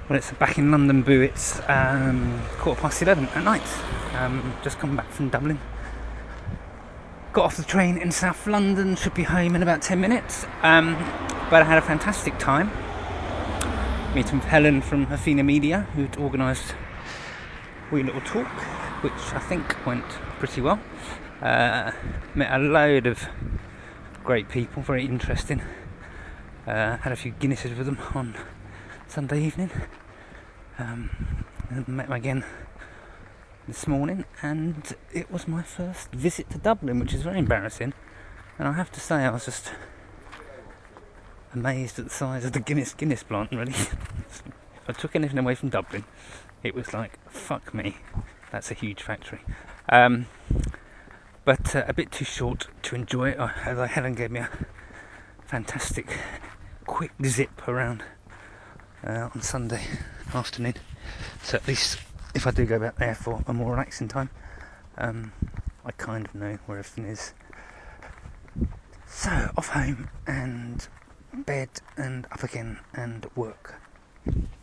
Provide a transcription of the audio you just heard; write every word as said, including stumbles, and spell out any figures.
Well, it's back in London, Boo. It's um, quarter past eleven at night. Um, just come back from Dublin. Got off the train in South London. Should be home in about ten minutes. Um, but I had a fantastic time meeting with Helen from Athena Media, who'd organised a wee little talk, which I think went pretty well. Uh, met a load of great people, very interesting. Uh, had a few Guinnesses with them on Sunday evening. Um, and met them again this morning, and it was my first visit to Dublin, which is very embarrassing. And I have to say, I was just amazed at the size of the Guinness Guinness plant. Really, if I took anything away from Dublin, it was like, fuck me, that's a huge factory. Um, but uh, a bit too short to enjoy it. Although Helen gave me a fantastic quick zip around uh, on Sunday afternoon, so at least if I do go back there for a more relaxing time, um, I kind of know where everything is. So off home and bed and up again and work.